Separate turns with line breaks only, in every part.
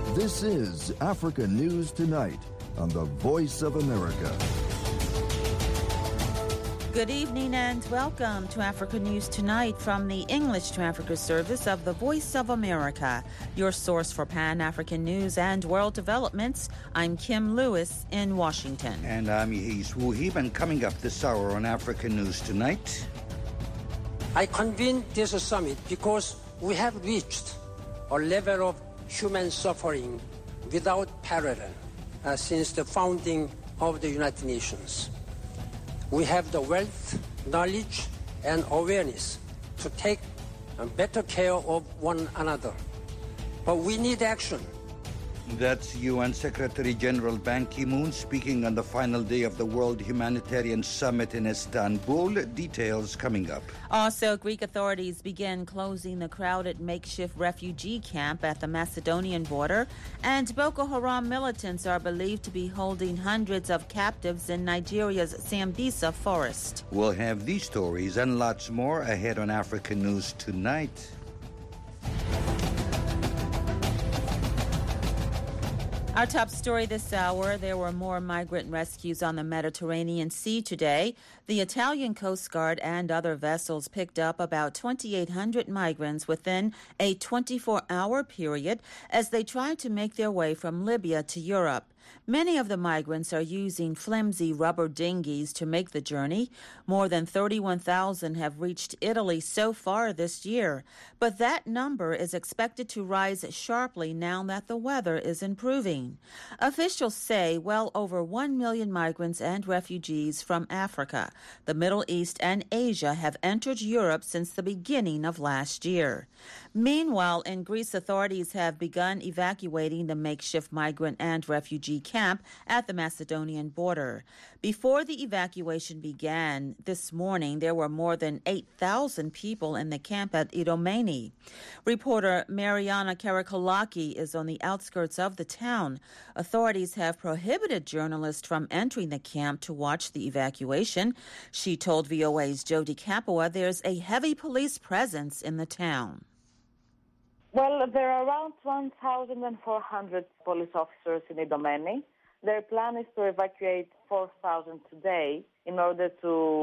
This is Africa News Tonight on the Voice of America.
Good evening and welcome to Africa News Tonight from the English to Africa service of the Voice of America, your source for Pan-African news and world developments. I'm Kim Lewis in Washington.
And I'm Yehis Wuhib, and coming up this hour on Africa News Tonight.
I convened this summit because we have reached a level of human suffering without parallel since the founding of the United Nations. We have the wealth, knowledge, and awareness to take better care of one another. But we need action.
That's UN Secretary General Ban Ki-moon speaking on the final day of the World Humanitarian Summit in Istanbul. Details coming up.
Also, Greek authorities begin closing the crowded makeshift refugee camp at the Macedonian border, and Boko Haram militants are believed to be holding hundreds of captives in Nigeria's Sambisa forest.
We'll have these stories and lots more ahead on Africa News Tonight.
Our top story this hour, there were more migrant rescues on the Mediterranean Sea today. The Italian Coast Guard and other vessels picked up about 2,800 migrants within a 24-hour period as they tried to make their way from Libya to Europe. Many of the migrants are using flimsy rubber dinghies to make the journey. More than 31,000 have reached Italy so far this year, but that number is expected to rise sharply now that the weather is improving. Officials say well over 1 million migrants and refugees from Africa, the Middle East, and Asia have entered Europe since the beginning of last year. Meanwhile, in Greece, authorities have begun evacuating the makeshift migrant and refugee camp at the Macedonian border. Before the evacuation began this morning, there were more than 8,000 people in the camp at Idomeni. Reporter Mariana Karakolaki is on the outskirts of the town. Authorities have prohibited journalists from entering the camp to watch the evacuation. She told VOA's Jody Capua there's a heavy police presence in the town.
Well, there are around 1,400 police officers in Idomeni. Their plan is to evacuate 4,000 today in order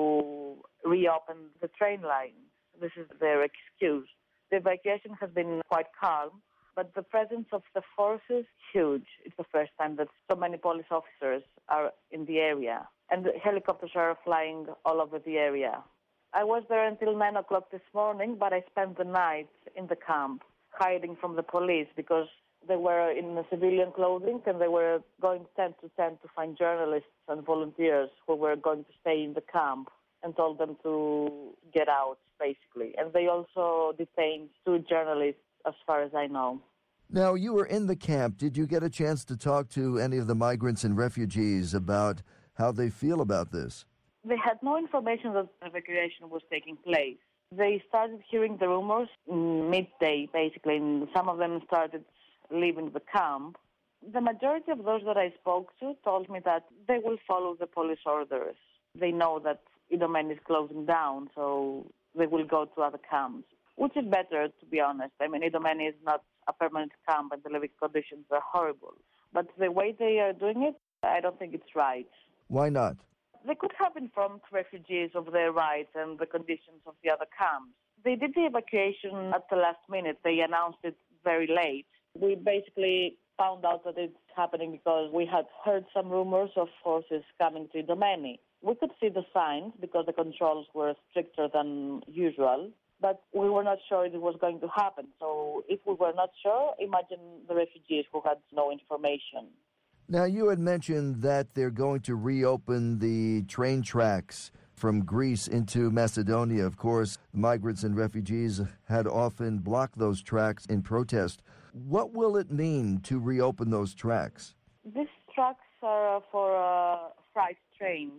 to reopen the train line. This is their excuse. The evacuation has been quite calm, but the presence of the force is huge. It's the first time that so many police officers are in the area, and the helicopters are flying all over the area. I was there until 9 o'clock this morning, but I spent the night in the camp, hiding from the police because they were in civilian clothing and they were going tent to tent to find journalists and volunteers who were going to stay in the camp and told them to get out, basically. And they also detained 2 journalists, as far as I know.
Now, you were in the camp. Did you get a chance to talk to any of the migrants and refugees about how they feel about this?
They had no information that the evacuation was taking place. They started hearing the rumors midday, basically, and some of them started leaving the camp. The majority of those that I spoke to told me that they will follow the police orders. They know that Idomeni is closing down, so they will go to other camps, which is better, to be honest. I mean, Idomeni is not a permanent camp and the living conditions are horrible. But the way they are doing it, I don't think it's right.
Why not?
They could have informed refugees of their rights and the conditions of the other camps. They did the evacuation at the last minute. They announced it very late. We basically found out that it's happening because we had heard some rumors of forces coming to Idomeni. We could see the signs because the controls were stricter than usual, but we were not sure it was going to happen. So if we were not sure, imagine the refugees who had no information.
Now, you had mentioned that they're going to reopen the train tracks from Greece into Macedonia. Of course, migrants and refugees had often blocked those tracks in protest. What will it mean to reopen those tracks?
These tracks are for freight trains,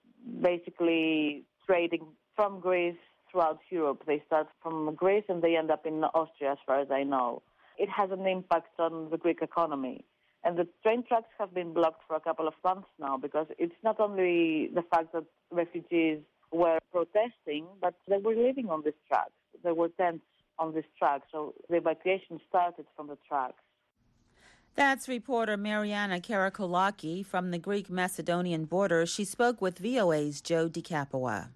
basically trading from Greece throughout Europe. They start from Greece and they end up in Austria, as far as I know. It has an impact on the Greek economy. And the train tracks have been blocked for a couple of months now because it's not only the fact that refugees were protesting, but they were living on these tracks. There were tents on this track, so the evacuation started from the tracks.
That's reporter Mariana Karakolaki from the Greek-Macedonian border. She spoke with VOA's Joe DiCapua.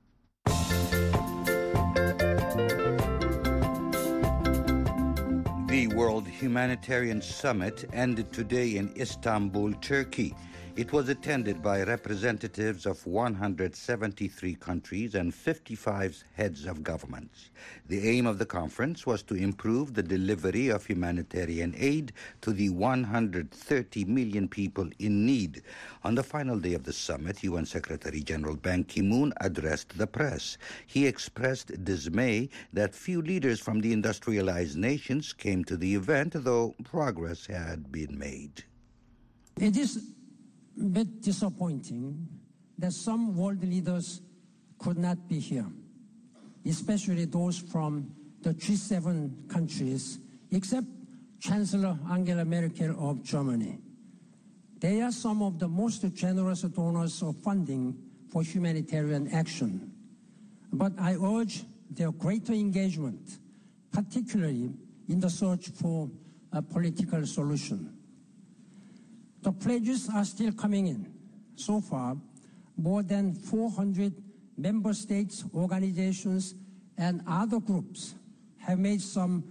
The World Humanitarian Summit ended today in Istanbul, Turkey. It was attended by representatives of 173 countries and 55 heads of governments. The aim of the conference was to improve the delivery of humanitarian aid to the 130 million people in need. On the final day of the summit, UN Secretary General Ban Ki-moon addressed the press. He expressed dismay that few leaders from the industrialized nations came to the event, though progress had been made.
It is a bit disappointing that some world leaders could not be here, especially those from the G7 countries, except Chancellor Angela Merkel of Germany. They are some of the most generous donors of funding for humanitarian action. But I urge their greater engagement, particularly in the search for a political solution. The pledges are still coming in. So far, more than 400 member states, organizations, and other groups have made some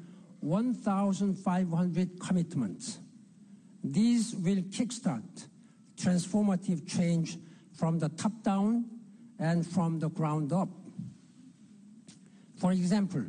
1,500 commitments. These will kickstart transformative change from the top down and from the ground up. For example,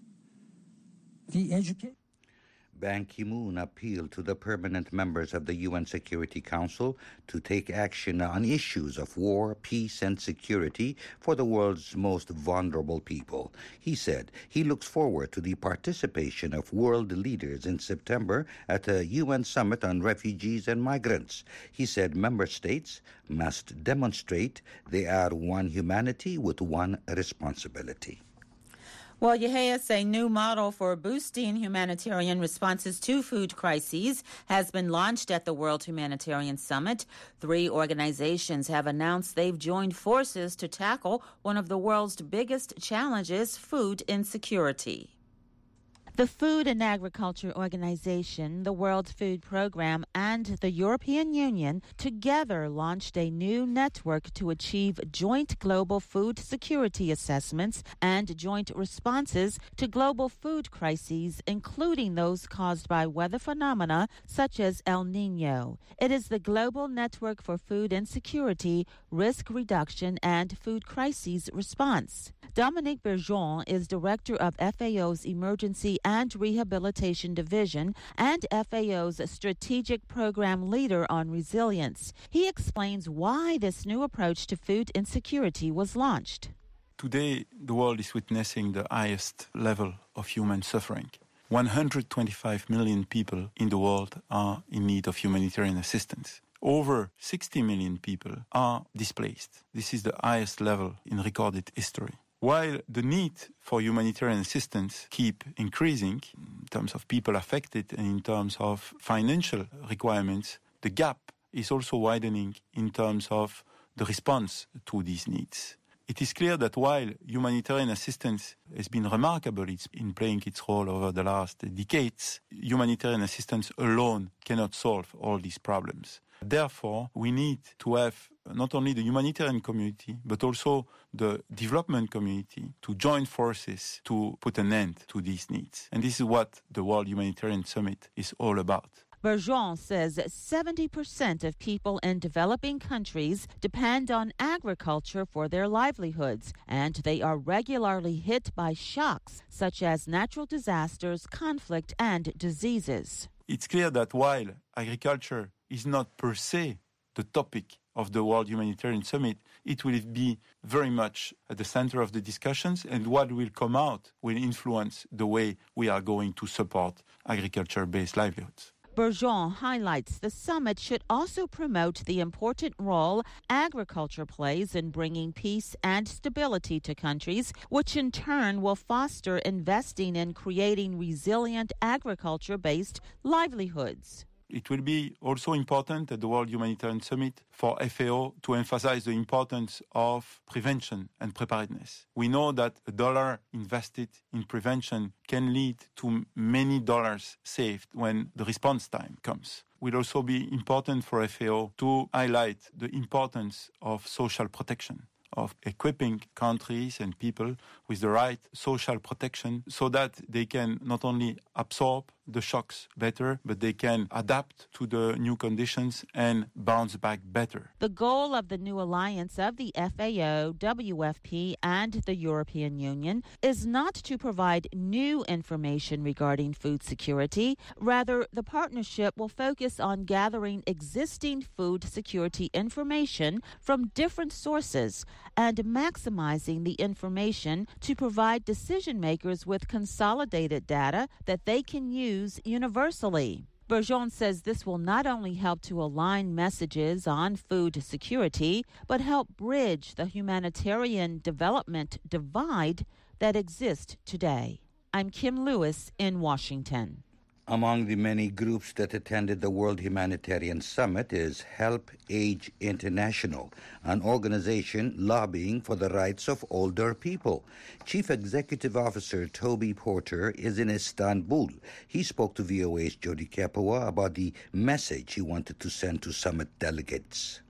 the education.
Ban Ki-moon appealed to the permanent members of the UN Security Council to take action on issues of war, peace, and security for the world's most vulnerable people. He said he looks forward to the participation of world leaders in September at a UN summit on refugees and migrants. He said member states must demonstrate they are one humanity with one responsibility.
Well, Yehias, a new model for boosting humanitarian responses to food crises has been launched at the World Humanitarian Summit. 3 organizations have announced they've joined forces to tackle one of the world's biggest challenges, food insecurity. The Food and Agriculture Organization, the World Food Program, and the European Union together launched a new network to achieve joint global food security assessments and joint responses to global food crises, including those caused by weather phenomena such as El Niño. It is the Global Network for Food Insecurity, Risk Reduction, and Food Crises Response. Dominique Bergeon is director of FAO's Emergency and Rehabilitation Division and FAO's Strategic Program Leader on Resilience. He explains why this new approach to food insecurity was launched.
Today, the world is witnessing the highest level of human suffering. 125 million people in the world are in need of humanitarian assistance. Over 60 million people are displaced. This is the highest level in recorded history. While the need for humanitarian assistance keep increasing in terms of people affected and in terms of financial requirements, the gap is also widening in terms of the response to these needs. It is clear that while humanitarian assistance has been remarkable in playing its role over the last decades, humanitarian assistance alone cannot solve all these problems. Therefore, we need to have not only the humanitarian community, but also the development community to join forces to put an end to these needs. And this is what the World Humanitarian Summit is all about.
Bergeon says 70% of people in developing countries depend on agriculture for their livelihoods, and they are regularly hit by shocks such as natural disasters, conflict, and diseases.
It's clear that while agriculture is not per se the topic of the World Humanitarian Summit, it will be very much at the center of the discussions, and what will come out will influence the way we are going to support agriculture-based livelihoods.
Bergeon highlights the summit should also promote the important role agriculture plays in bringing peace and stability to countries, which in turn will foster investing in creating resilient agriculture-based livelihoods.
It will be also important at the World Humanitarian Summit for FAO to emphasize the importance of prevention and preparedness. We know that $1 invested in prevention can lead to many dollars saved when the response time comes. It will also be important for FAO to highlight the importance of social protection, of equipping countries and people with the right social protection so that they can not only absorb the shocks better, but they can adapt to the new conditions and bounce back better.
The goal of the new alliance of the FAO, WFP, and the European Union is not to provide new information regarding food security. Rather, the partnership will focus on gathering existing food security information from different sources and maximizing the information to provide decision makers with consolidated data that they can use universally. Bourgeon says this will not only help to align messages on food security, but help bridge the humanitarian development divide that exists today. I'm Kim Lewis in Washington.
Among the many groups that attended the World Humanitarian Summit is Help Age International, an organization lobbying for the rights of older people. Chief Executive Officer Toby Porter is in Istanbul. He spoke to VOA's Jody Kapoor about the message he wanted to send to summit delegates.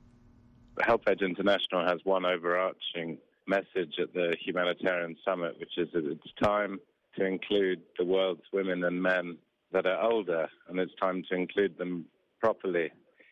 Help Age International has one overarching message at the Humanitarian Summit, which is that it's time to include the world's women and men that are older, and it's time to include them properly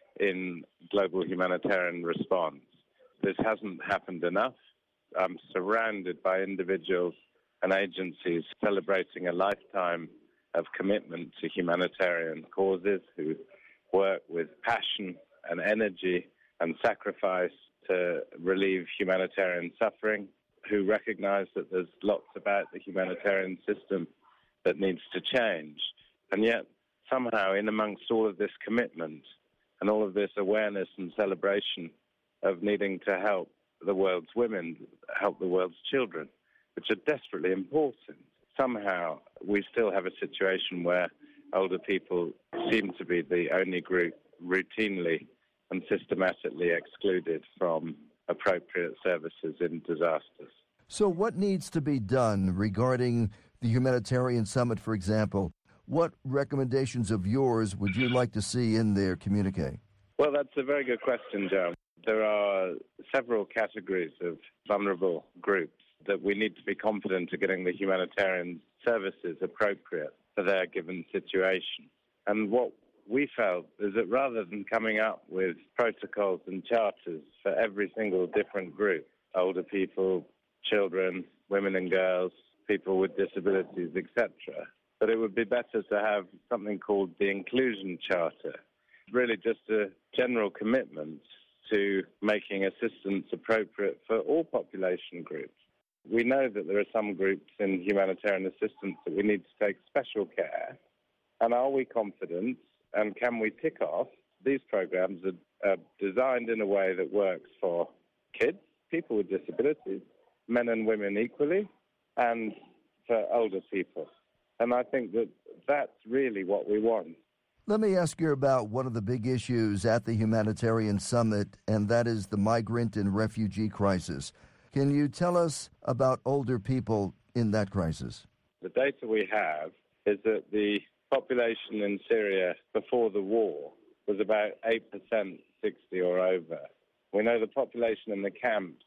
in global humanitarian response. This hasn't happened enough. I'm surrounded by individuals and agencies celebrating a lifetime of commitment to humanitarian causes who work with passion and energy and sacrifice to relieve humanitarian suffering, who recognize that there's lots about the humanitarian system that needs to change. And yet, somehow, in amongst all of this commitment and all of this awareness and celebration of needing to help the world's women, help the world's children, which are desperately important, somehow we still have a situation where older people seem to be the only group routinely and systematically excluded from appropriate services in disasters.
So what needs to be done regarding the Humanitarian Summit, for example? What recommendations of yours would you like to see in their communique?
Well, that's a very good question, Joe. There are several categories of vulnerable groups that we need to be confident are getting the humanitarian services appropriate for their given situation. And what we felt is that rather than coming up with protocols and charters for every single different group, older people, children, women and girls, people with disabilities, etc., that it would be better to have something called the Inclusion Charter, really just a general commitment to making assistance appropriate for all population groups. We know that there are some groups in humanitarian assistance that we need to take special care. And are we confident and can we tick off these programs are designed in a way that works for kids, people with disabilities, men and women equally, and for older people? And I think that that's really what we want.
Let me ask you about one of the big issues at the Humanitarian Summit, and that is the migrant and refugee crisis. Can you tell us about older people in that crisis?
The data we have is that the population in Syria before the war was about 8% 60 or over. We know the population in the camps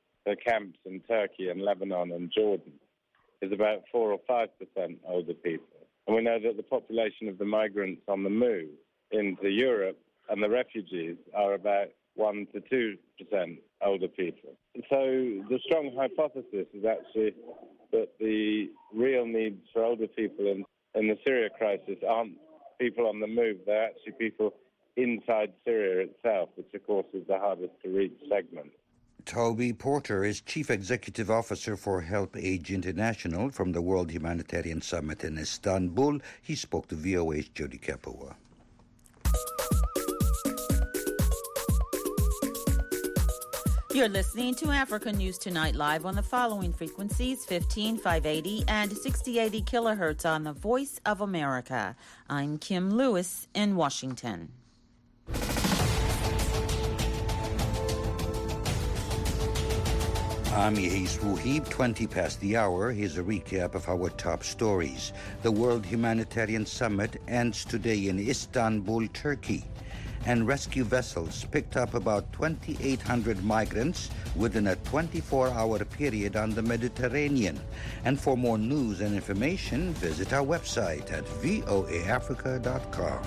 in Turkey and Lebanon and Jordan is about 4 or 5% older people. And we know that the population of the migrants on the move into Europe and the refugees are about 1 to 2% older people. And so the strong hypothesis is actually that the real needs for older people in the Syria crisis aren't people on the move, they're actually people inside Syria itself, which of course is the hardest to reach segment.
Toby Porter is Chief Executive Officer for Help Age International from the World Humanitarian Summit in Istanbul. He spoke to VOA's Jody Kapoor.
You're listening to Africa News Tonight live on the following frequencies: 15580 and 6080 kilohertz on the Voice of America. I'm Kim Lewis in Washington.
I'm Yehis Wuhib. 20 past the hour. Here's a recap of our top stories. The World Humanitarian Summit ends today in Istanbul, Turkey. And rescue vessels picked up about 2,800 migrants within a 24-hour period on the Mediterranean. And for more news and information, visit our website at voaafrica.com.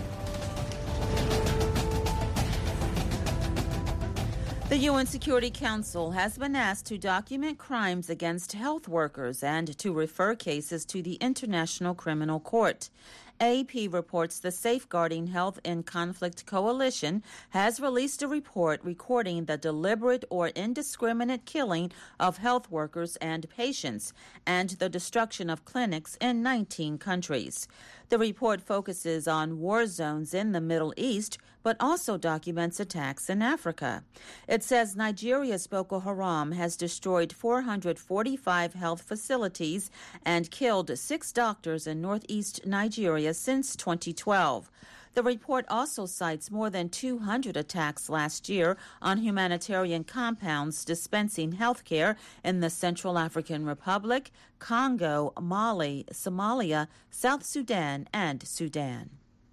The UN Security Council has been asked to document crimes against health workers and to refer cases to the International Criminal Court. AP reports the Safeguarding Health in Conflict Coalition has released a report recording the deliberate or indiscriminate killing of health workers and patients and the destruction of clinics in 19 countries. The report focuses on war zones in the Middle East, but also documents attacks in Africa. It says Nigeria's Boko Haram has destroyed 445 health facilities and killed 6 doctors in northeast Nigeria since 2012. The report also cites more than 200 attacks last year on humanitarian compounds dispensing health care in the Central African Republic, Congo, Mali, Somalia, South Sudan, and Sudan.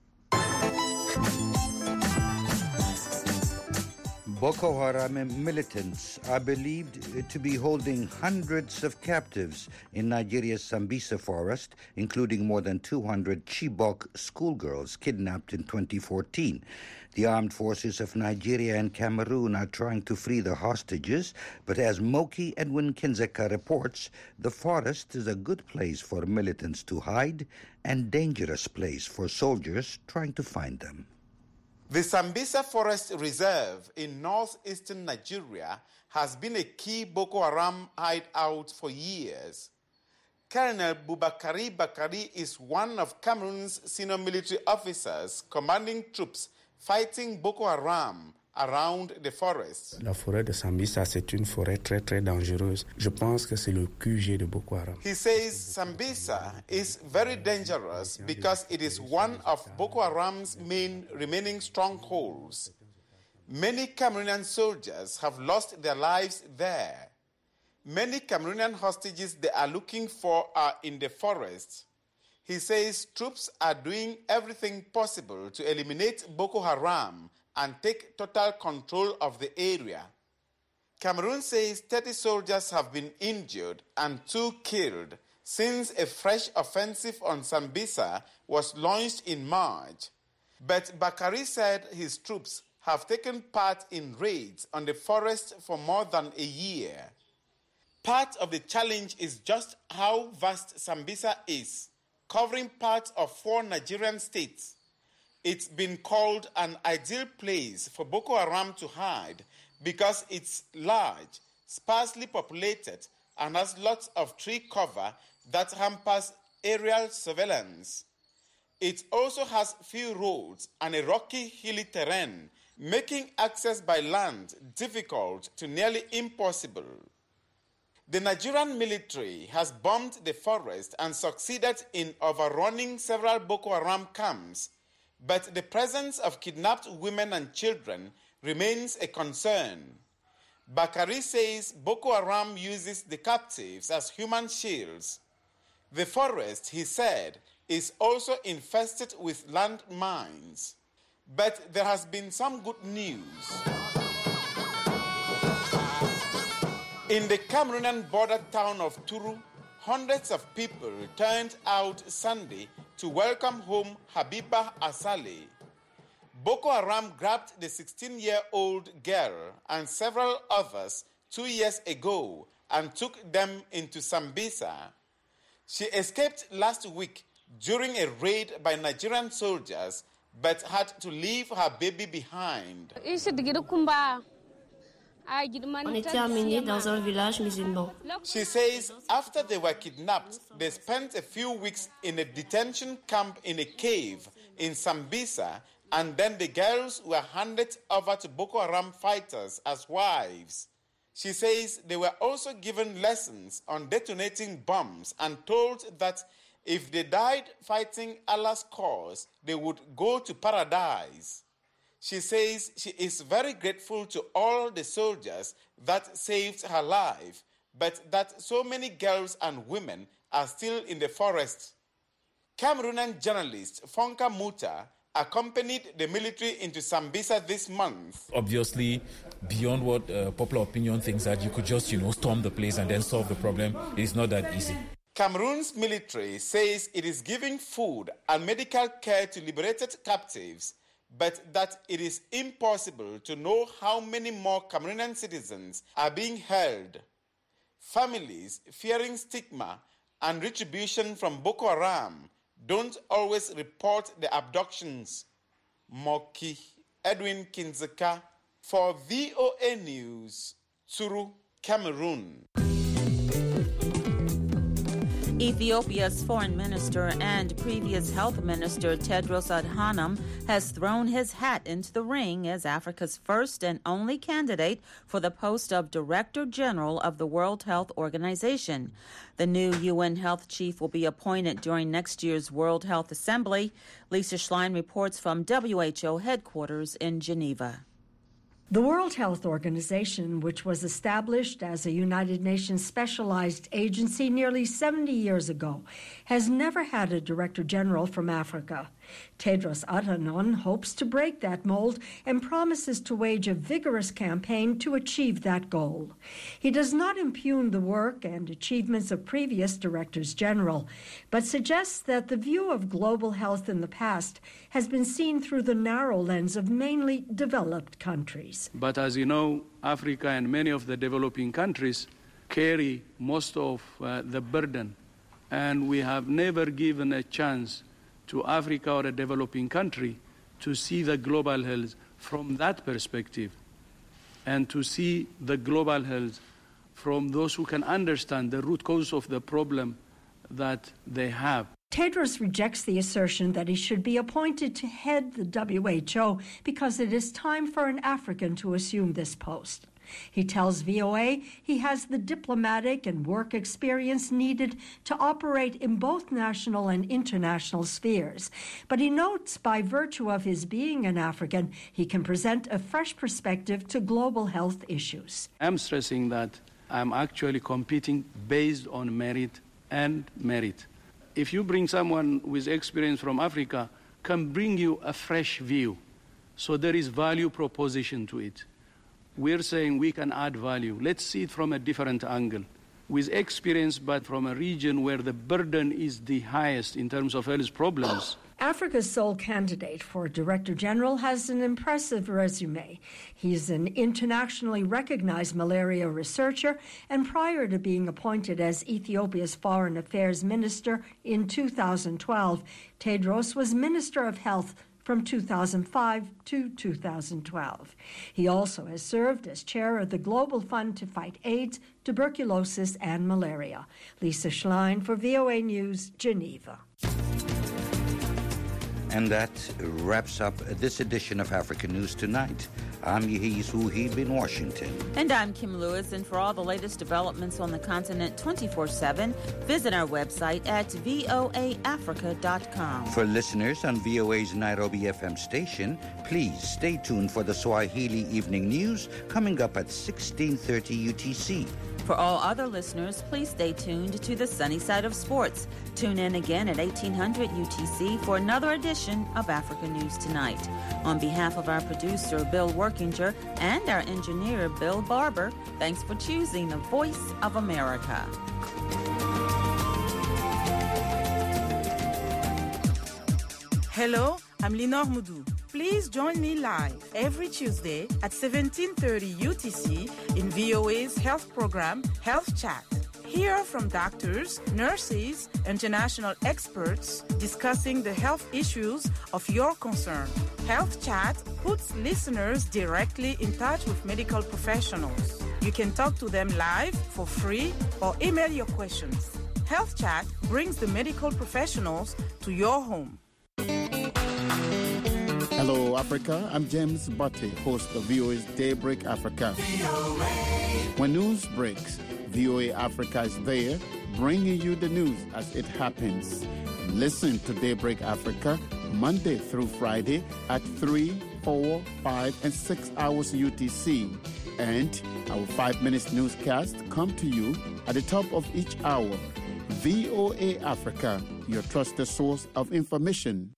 Boko Haram militants are believed to be holding hundreds of captives in Nigeria's Sambisa forest, including more than 200 Chibok schoolgirls kidnapped in 2014. The armed forces of Nigeria and Cameroon are trying to free the hostages, but as Moki Edwin Kinzeka reports, the forest is a good place for militants to hide and dangerous place for soldiers trying to find them.
The Sambisa Forest Reserve in northeastern Nigeria has been a key Boko Haram hideout for years. Colonel Bubakari Bakari is one of Cameroon's senior military officers commanding troops fighting Boko Haram around the forest.
La forêt de Sambisa, c'est une forêt très très dangereuse. Je pense que c'est le QG de Boko Haram.
He says Sambisa is very dangerous because it is one of Boko Haram's main remaining strongholds. Many Cameroonian soldiers have lost their lives there. Many Cameroonian hostages they are looking for are in the forest. He says troops are doing everything possible to eliminate Boko Haram and take total control of the area. Cameroon says 30 soldiers have been injured and 2 killed since a fresh offensive on Sambisa was launched in March. But Bakari said his troops have taken part in raids on the forest for more than a year. Part of the challenge is just how vast Sambisa is, covering parts of 4 Nigerian states. It's been called an ideal place for Boko Haram to hide because it's large, sparsely populated, and has lots of tree cover that hampers aerial surveillance. It also has few roads and a rocky, hilly terrain, making access by land difficult to nearly impossible. The Nigerian military has bombed the forest and succeeded in overrunning several Boko Haram camps, but the presence of kidnapped women and children remains a concern. Bakari says Boko Haram uses the captives as human shields. The forest, he said, is also infested with landmines. But there has been some good news. In the Cameroonian border town of Turu, hundreds of people turned out Sunday to welcome home Habiba Asale. Boko Haram grabbed the 16-year-old girl and several others 2 years ago and took them into Sambisa. She escaped last week during a raid by Nigerian soldiers, but had to leave her baby behind.
On était emmenés dans un village musulman.
She says after they were kidnapped, they spent a few weeks in a detention camp in a cave in Sambisa, and then the girls were handed over to Boko Haram fighters as wives. She says they were also given lessons on detonating bombs and told that if they died fighting Allah's cause, they would go to paradise. She says she is very grateful to all the soldiers that saved her life, but that so many girls and women are still in the forest. Cameroonian journalist Fonka Muta accompanied the military into Sambisa this month.
Obviously, beyond what popular opinion thinks that you could just, storm the place and then solve the problem, it's not that easy.
Cameroon's military says it is giving food and medical care to liberated captives, but that it is impossible to know how many more Cameroonian citizens are being held. Families fearing stigma and retribution from Boko Haram don't always report the abductions. Moki Edwin Kinzeka for VOA News, Tsuru, Cameroon.
Ethiopia's foreign minister and previous health minister Tedros Adhanom has thrown his hat into the ring as Africa's first and only candidate for the post of Director General of the World Health Organization. The new UN health chief will be appointed during next year's World Health Assembly. Lisa Schlein reports from WHO headquarters in Geneva.
The World Health Organization, which was established as a United Nations specialized agency nearly 70 years ago, has never had a Director General from Africa. Tedros Adhanom hopes to break that mold and promises to wage a vigorous campaign to achieve that goal. He does not impugn the work and achievements of previous Directors General, but suggests that the view of global health in the past has been seen through the narrow lens of mainly developed countries.
But as you know, Africa and many of the developing countries carry most of the burden, and we have never given a chance to Africa or a developing country to see the global health from that perspective and to see the global health from those who can understand the root cause of the problem that they have.
Tedros rejects the assertion that he should be appointed to head the WHO because it is time for an African to assume this post. He tells VOA he has the diplomatic and work experience needed to operate in both national and international spheres. But he notes by virtue of his being an African, he can present a fresh perspective to global health issues.
I'm stressing that I'm actually competing based on merit and merit. If you bring someone with experience from Africa, can bring you a fresh view. So there is value proposition to it. We're saying we can add value. Let's see it from a different angle. With experience, but from a region where the burden is the highest in terms of health problems.
Africa's sole candidate for Director General has an impressive resume. He's an internationally recognized malaria researcher, and prior to being appointed as Ethiopia's Foreign Affairs Minister in 2012, Tedros was Minister of Health from 2005 to 2012. He also has served as chair of the Global Fund to Fight AIDS, Tuberculosis, and Malaria. Lisa Schlein for VOA News, Geneva.
And that wraps up this edition of African News Tonight. I'm Yehi Suhib in Washington.
And I'm Kim Lewis. And for all the latest developments on the continent 24/7, visit our website at voaafrica.com.
For listeners on VOA's Nairobi FM station, please stay tuned for the Swahili Evening News coming up at 16:30 UTC.
For all other listeners, please stay tuned to the Sunny Side of Sports. Tune in again at 1800 UTC for another edition of Africa News Tonight. On behalf of our producer, Bill Workinger, and our engineer, Bill Barber, thanks for choosing the Voice of America.
Hello, I'm Linor Moudou. Please join me live every Tuesday at 17:30 UTC in VOA's health program, Health Chat. Hear from doctors, nurses, international experts discussing the health issues of your concern. Health Chat puts listeners directly in touch with medical professionals. You can talk to them live for free or email your questions. Health Chat brings the medical professionals to your home.
Hello, Africa. I'm James Butte, host of VOA's Daybreak Africa. VOA. When news breaks, VOA Africa is there, bringing you the news as it happens. Listen to Daybreak Africa Monday through Friday at 3, 4, 5, and 6 hours UTC. And our 5-minute newscast come to you at the top of each hour. VOA Africa, your trusted source of information.